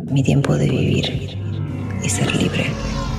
mi tiempo de vivir y ser libre.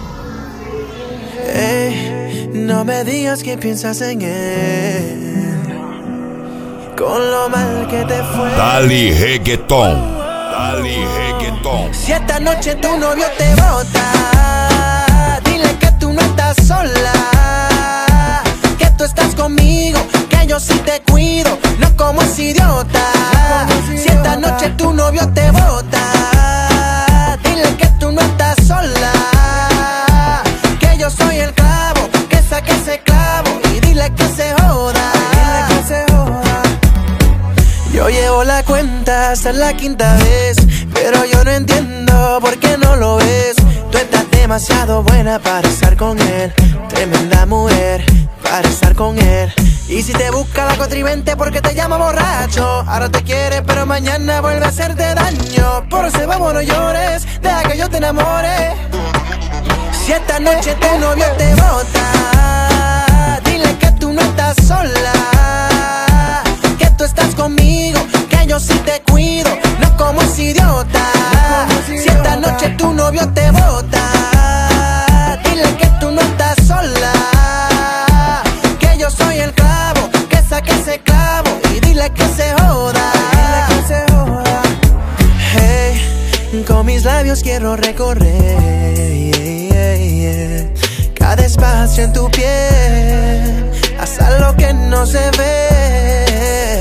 No me digas que piensas en él, con lo mal que te fue. Dale reggaetón, dale reggaetón. Si esta noche tu novio te bota, dile que tú no estás sola, que tú estás conmigo, que yo sí te cuido, no como ese idiota. Si esta noche tu novio te bota, dile que tú no estás sola, que yo soy el clavo, que saque ese clavo y dile que se joda. Yo llevo la cuenta hasta la quinta vez, pero yo no entiendo por qué no lo ves. Tú estás demasiado buena para estar con él, tremenda mujer para estar con él. Y si te busca la contrivente porque te llama borracho, ahora te quiere pero mañana vuelve a hacerte daño. Por eso vamos, no llores, deja que yo te enamore. Si esta noche tu novio te bota, dile que tú no estás sola, que tú estás conmigo, que yo sí te cuido, no como ese idiota. Si esta noche tu novio te bota, dile que tú no estás sola, que yo soy el clavo, que saque ese clavo y dile que se joda. Hey, con mis labios quiero recorrer cada espacio en tu piel, hasta lo que no se ve.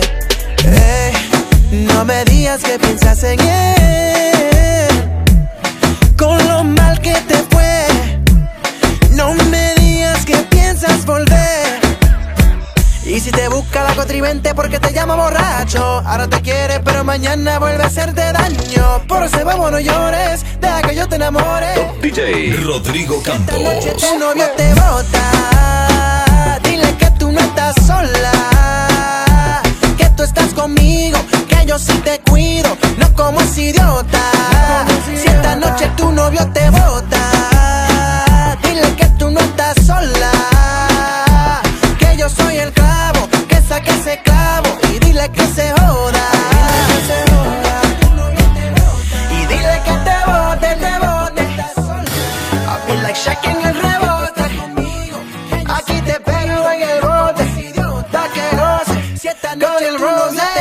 No me digas que piensas en él, con lo mal que te fue. No me digas que piensas volver. Y si te busca la contrivente porque te llama borracho, ahora te quiere pero mañana vuelve a hacerte daño. Por eso vamos, no llores, deja que yo te enamore. DJ Rodrigo Campos. Esta noche tu novio te bota, dile que tú no estás sola, que tú estás conmigo, que yo sí te cuido, no como ese idiota. Si esta noche tu novio te bota, dile que tú no estás sola, que yo soy el clavo, que saque ese clavo y dile que se joda. Y dile que te bote, te bote. I feel like Shaq en el rebote. Aquí te pego en el bote, pa' que goce. Si esta noche el rose